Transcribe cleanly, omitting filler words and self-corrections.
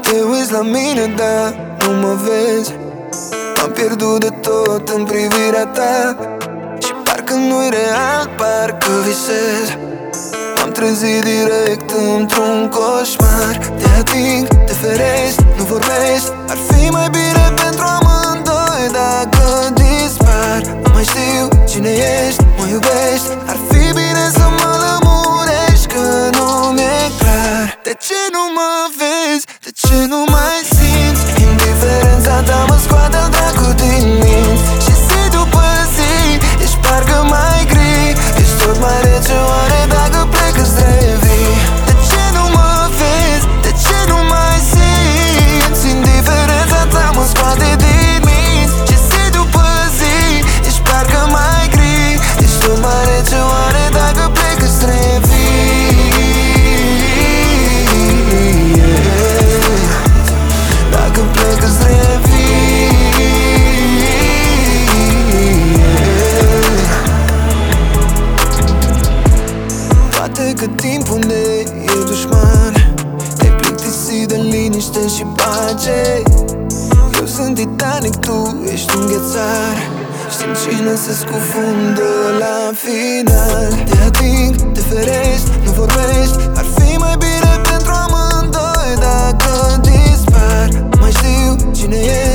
Te uiți la mine, dar nu mă vezi. M-am pierdut de tot în privirea ta și parcă nu-i real, parcă visez. M-am trezit direct într-un coșmar. Te ating, te ferești, nu vorbești. Ar fi mai bine pentru amândoi dacă dispar. Nu mai știu cine ești, mă iubești. Ar fi bine să mă lămurești, că nu mi-e clar. De ce nu mă vezi? De ce nu mai simți? Indiferența ta mă scoate al dracu din minți. Și zi după zi ești parcă mai gri. Ești tot mai rece, oare dacă plec îți revii? De ce nu mă vezi? De ce nu mai simți? Indiferența ta mă scoate din minți. Și zi după zi ești parcă mai gri. Ești tot mai rece, oare dacă plec îți revii? Dacă plec îți revii. Poate că timpul ne e dușman. Te-ai plictisit de liniște și pace. Eu sunt Titanic, tu ești un ghețar. Știm cine se scufundă la final. Te ating, te ferești, nu vorbești. Ar fi mai bine pentru amândoi dacă dispar. Nu mai știu cine e.